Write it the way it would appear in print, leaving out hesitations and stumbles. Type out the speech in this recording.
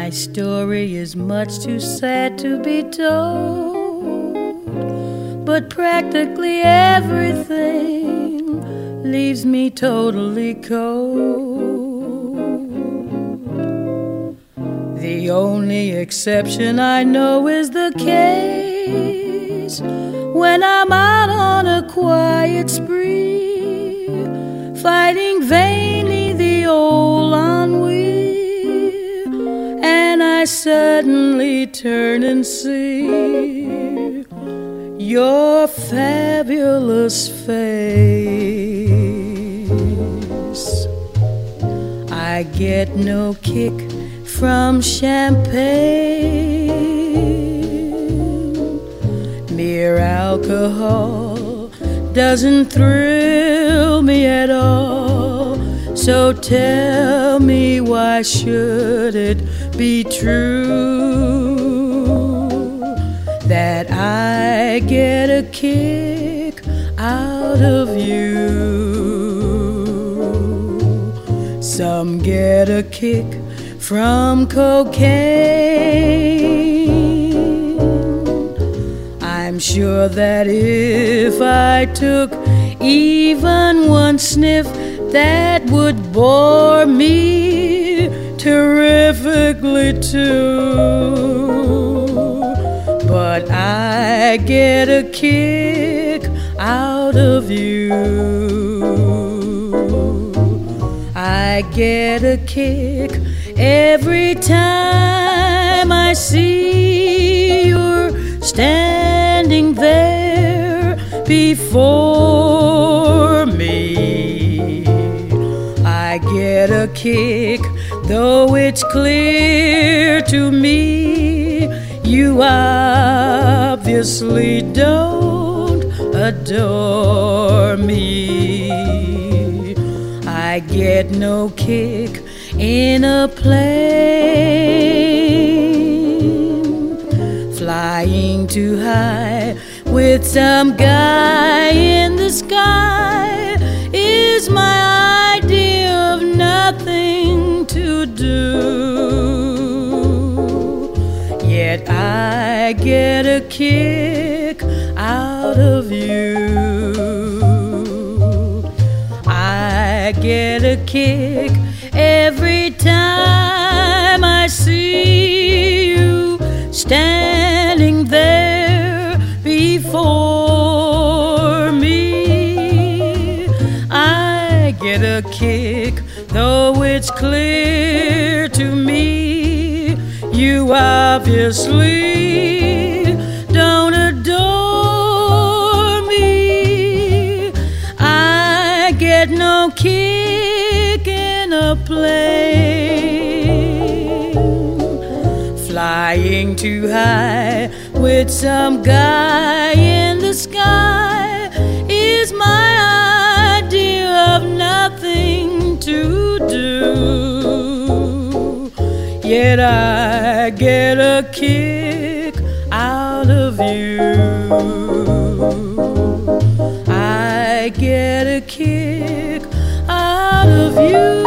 My story is much too sad to be told, but practically everything leaves me totally cold. The only exception I know is the case when I'm out on a quiet spree, fighting vainly the old ennui, and I suddenly turn and see your fabulous face. I get no kick from champagne. Mere alcohol doesn't thrill me at all. So tell me, why should it be true that I get a kick out of you? Some get a kick from cocaine. I'm sure that if I took even one sniff, that would bore me terrifically too. But I get a kick out of you. I get a kick every time I see you're standing there before me. I get a kick, though it's clear to me you obviously don't adore me. I get no kick in a plane, flying too high with some guy in the sky is my idea of nothing to do. Yet I get a kick out of you. I get a kick every time I see you standing there before me. I get a kick, though it's clear to me you obviously don't adore me. I get no kick in a plane, flying too high with some guy in the sky is my idea of nothing to do. Yet I get a kick out of you. I get a kick out of you.